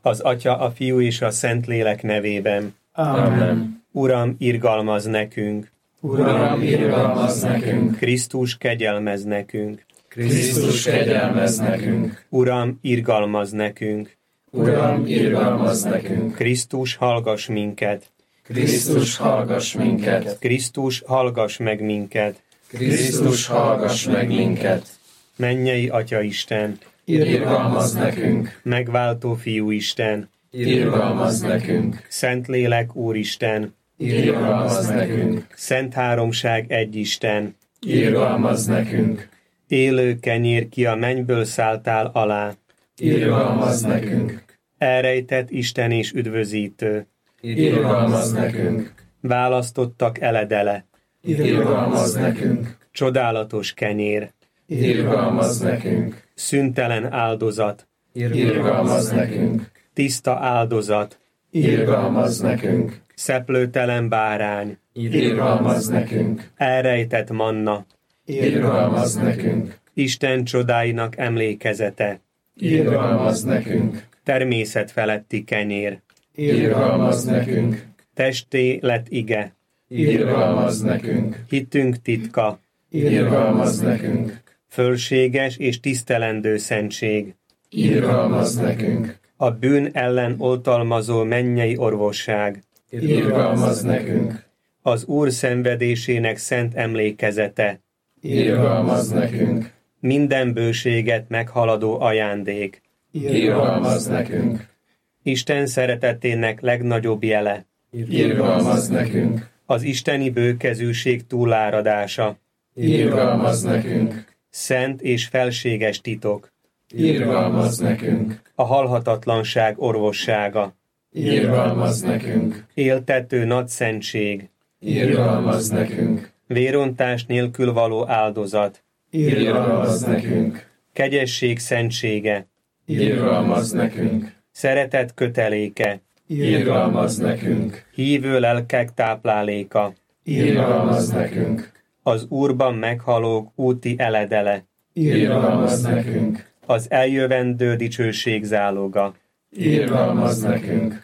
Az Atya, a Fiú és a Szentlélek nevében. Amen. Uram, irgalmazz nekünk. Uram, irgalmazz nekünk. Krisztus, kegyelmezz nekünk. Krisztus, kegyelmezz nekünk. Uram, irgalmazz nekünk. Uram, irgalmazz nekünk. Krisztus, hallgass minket. Krisztus, hallgass minket. Krisztus, hallgass meg minket. Krisztus, hallgass meg minket. Mennyei Atya Isten, Irgalmazz nekünk. megváltó Fiú Isten, Irgalmazz nekünk. Szentlélek Úristen, Irgalmazz nekünk. Szent Háromság egy Isten, Irgalmazz nekünk. élő kenyér, ki a mennyből szálltál alá, Irgalmazz nekünk. elrejtett Isten és üdvözítő, Irgalmazz nekünk. választottak eledele, Irgalmazz nekünk. csodálatos kenyér, Irgalmazz nekünk. szüntelen áldozat, Irgalmazz nekünk. tiszta áldozat, Irgalmazz nekünk. szeplőtelen bárány, Irgalmazz nekünk. elrejtett manna, Irgalmazz nekünk. Isten csodáinak emlékezete, Irgalmazz nekünk. természet feletti kenyér, Irgalmazz nekünk. testé lett ige, Irgalmazz nekünk. hittünk titka, Irgalmazz nekünk. fölséges és tisztelendő szentség, Irgalmazz nekünk. a bűn ellen oltalmazó mennyei orvosság, Irgalmazz nekünk. az Úr szenvedésének szent emlékezete, Irgalmazz nekünk. minden bőséget meghaladó ajándék, Irgalmazz nekünk. Isten szeretetének legnagyobb jele, Irgalmazz nekünk. az isteni bőkezűség túláradása, Irgalmazz nekünk. szent és felséges titok, Irgalmazz nekünk. a halhatatlanság orvossága, Irgalmazz nekünk. éltető nagyszentség, Irgalmazz nekünk. vérontás nélkül való áldozat, Irgalmazz nekünk. kegyesség szentsége, Irgalmazz nekünk. szeretet köteléke, Irgalmazz nekünk. hívő lelkek tápláléka, Irgalmazz nekünk. az Úrban meghalók úti eledele, Irgalmazz nekünk. az eljövendő dicsőség záloga. Irgalmazz nekünk.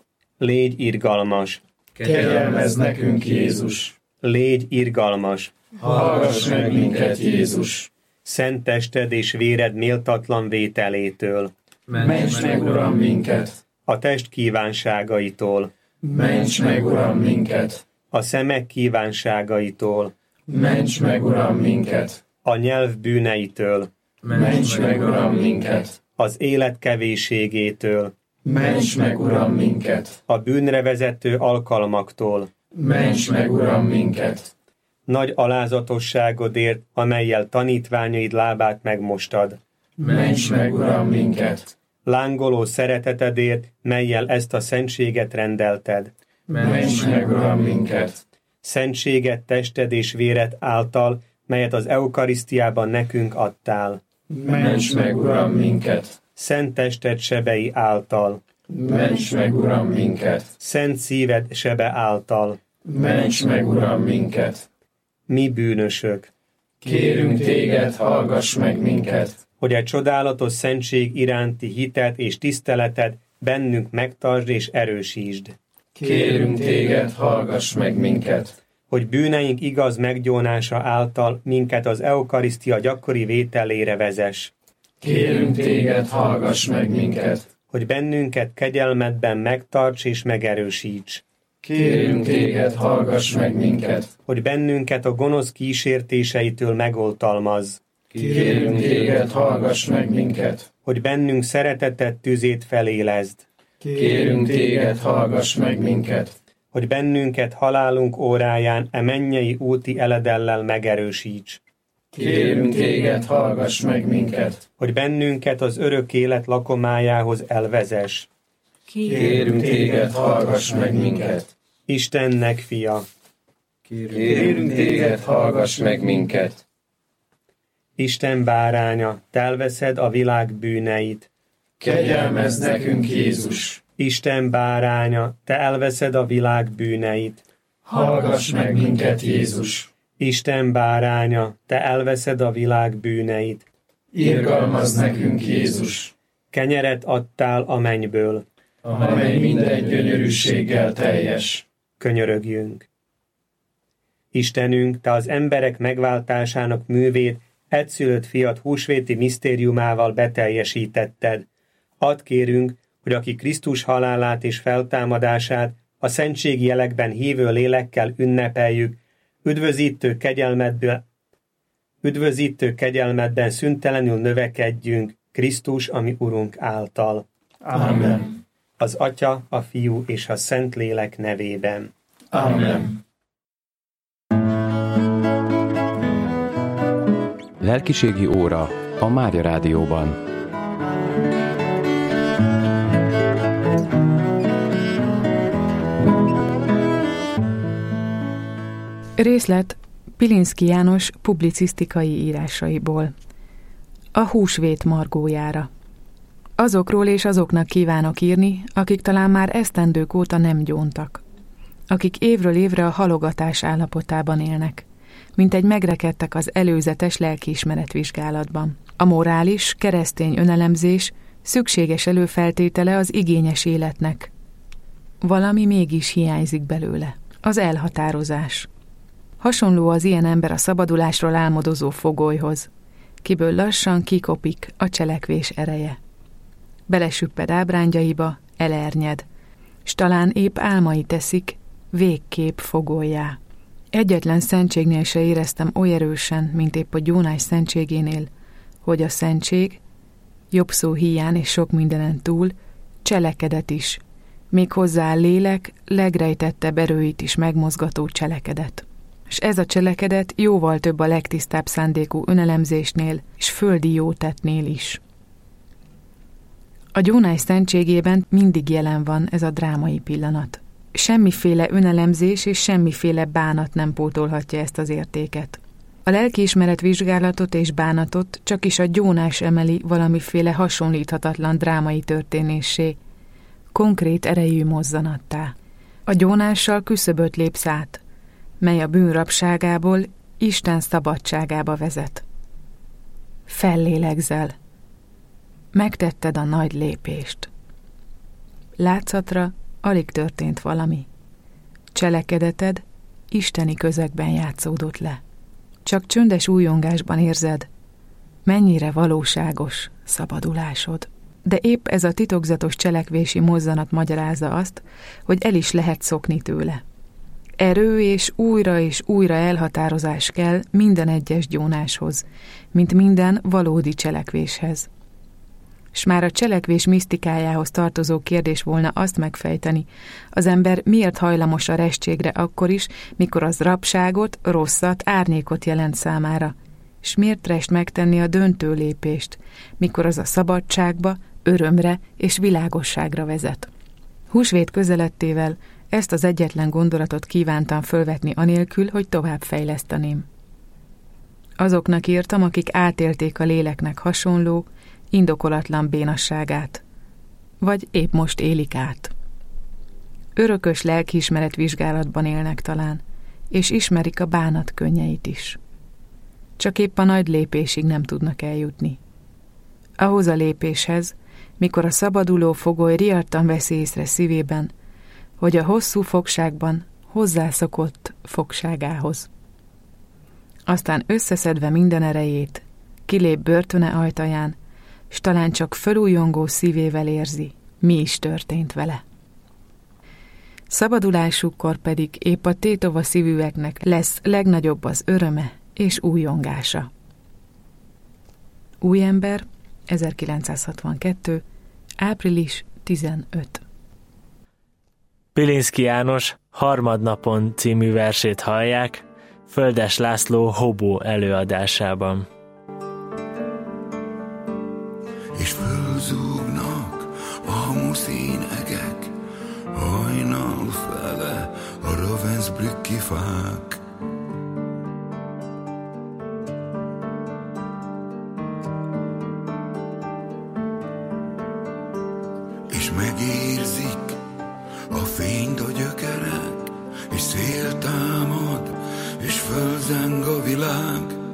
Légy irgalmas, Kegyelmezz nekünk, Jézus. légy irgalmas, Hallgass meg minket, Jézus. szent tested és véred méltatlan vételétől, Ments meg, Uram, minket. a test kívánságaitól, Ments meg, Uram, minket. a szemek kívánságaitól, Ments meg, Uram, minket. a nyelv bűneitől, Ments meg, Uram, minket. az élet kevésségétől, Ments meg, Uram, minket. a bűnre vezető alkalmaktól, Ments meg, Uram, minket. nagy alázatosságodért, amellyel tanítványaid lábát megmostad, Ments meg, Uram, minket. lángoló szeretetedért, mellyel ezt a szentséget rendelted, Ments meg, Uram, minket. szentséget tested és véred által, melyet az eukarisztiában nekünk adtál, Ments meg, Uram, minket. szent tested sebei által, Ments meg, Uram, minket. szent szíved sebe által, Ments meg, Uram, minket. mi bűnösök, Kérünk téged, hallgass meg minket. hogy egy csodálatos szentség iránti hitet és tiszteletet bennünk megtartsd és erősítsd, Kérünk téged, hallgass meg minket. hogy bűneink igaz meggyónása által minket az eukarisztia gyakori vételére vezess, Kérünk téged, hallgass meg minket. hogy bennünket kegyelmedben megtarts és megerősíts, Kérünk téged, hallgass meg minket. hogy bennünket a gonosz kísértéseitől megoltalmazz, Kérünk téged, hallgass meg minket. hogy bennünk szeretetet tüzét felélezd, Kérünk téged, hallgass meg minket. hogy bennünket halálunk óráján e mennyei úti eledellel megerősíts, Kérünk téged, hallgass meg minket. hogy bennünket az örök élet lakomájához elvezess. Kérünk téged, hallgass meg minket. Istennek fia, Kérünk téged, hallgass meg minket. Isten báránya, te elveszed a világ bűneit. Kegyelmezz nekünk, Jézus. Isten báránya, te elveszed a világ bűneit. Hallgass meg minket, Jézus. Isten báránya, te elveszed a világ bűneit. Irgalmazz nekünk, Jézus. kenyeret adtál a mennyből, amely minden gyönyörűséggel teljes. Könyörögjünk. Istenünk, Te az emberek megváltásának művét egyszülött fiad húsvéti misztériumával beteljesítetted. Add kérünk, hogy aki Krisztus halálát és feltámadását a szentségi jelekben hívő lélekkel ünnepeljük, üdvözítő kegyelmedben szüntelenül növekedjünk Krisztus, ami Urunk által. Amen. Az Atya, a Fiú és a Szentlélek nevében. Amen. Lelkiségi óra a Mária Rádióban. Részlet Pilinszky János publicisztikai írásaiból. A húsvét margójára. Azokról és azoknak kívánok írni, akik talán már esztendők óta nem gyóntak. Akik évről évre a halogatás állapotában élnek, mint egy megrekedtek az előzetes lelkiismeretvizsgálatban. A morális, keresztény önelemzés szükséges előfeltétele az igényes életnek. Valami mégis hiányzik belőle. Az elhatározás. Hasonló az ilyen ember a szabadulásról álmodozó fogolyhoz, kiből lassan kikopik a cselekvés ereje. Belesüpped ábrányaiba, elernyed, s talán épp álmai teszik végkép fogollyá. Egyetlen szentségnél se éreztem oly erősen, mint épp a gyónás szentségénél, hogy a szentség, jobb szó híján és sok mindenen túl, cselekedet is, méghozzá a lélek legrejtettebb erőit is megmozgató cselekedet. És ez a cselekedet jóval több a legtisztább szándékú önelemzésnél és földi jótettnél is. A gyónás szentségében mindig jelen van ez a drámai pillanat. Semmiféle önelemzés és semmiféle bánat nem pótolhatja ezt az értéket. A lelkiismeret vizsgálatot és bánatot csak is a gyónás emeli valamiféle hasonlíthatatlan drámai történéssé, konkrét erejű mozzanattá. A gyónással küszöböt lépsz át, mely a bűn rabságából Isten szabadságába vezet. Fellélegzel. Megtetted a nagy lépést. Látszatra alig történt valami. Cselekedeted isteni közegben játszódott le. Csak csöndes újongásban érzed, mennyire valóságos szabadulásod. De épp ez a titokzatos cselekvési mozzanat magyarázza azt, hogy el is lehet szokni tőle. Erő és újra elhatározás kell minden egyes gyónáshoz, mint minden valódi cselekvéshez. S már a cselekvés misztikájához tartozó kérdés volna azt megfejteni, az ember miért hajlamos a restségre akkor is, mikor az rabságot, rosszat, árnyékot jelent számára, s miért rest megtenni a döntő lépést, mikor az a szabadságba, örömre és világosságra vezet. Húsvét közelettével ezt az egyetlen gondolatot kívántam fölvetni anélkül, hogy tovább fejleszteném. Azoknak írtam, akik átélték a léleknek hasonló, indokolatlan bénasságát, vagy épp most élik át. Örökös lelkiismeret vizsgálatban élnek talán, és ismerik a bánat könnyeit is. Csak épp a nagy lépésig nem tudnak eljutni. Ahhoz a lépéshez, mikor a szabaduló fogoly riadtan veszi észre szívében, hogy a hosszú fogságban hozzászokott fogságához. Aztán összeszedve minden erejét, kilép börtöne ajtaján, s talán csak fölújongó szívével érzi, mi is történt vele. Szabadulásukkor pedig épp a tétova szívűeknek lesz legnagyobb az öröme és újongása. Új ember, 1962. április 15. Pilinszky János Harmadnapon című versét hallják Földes László Hobó előadásában. És fölzúgnak a muszínegek, hajnal fele a Ravensbrücki fák. És megérzik a fényt a gyökerek, és szél támad, és fölzeng a világ.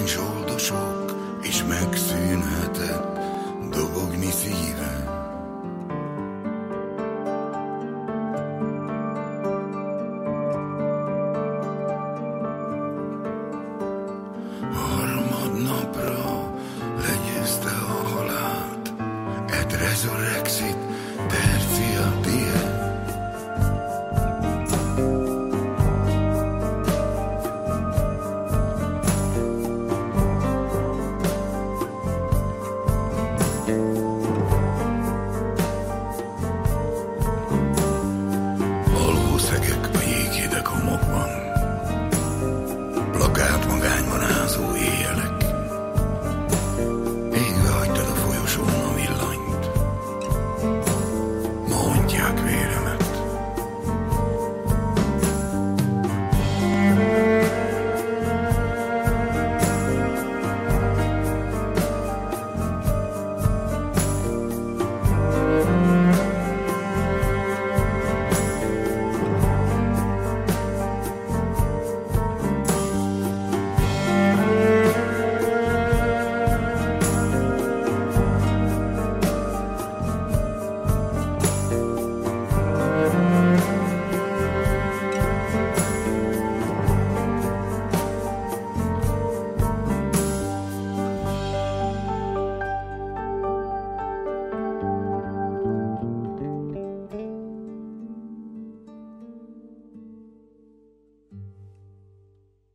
zsoldosok, és megszólal.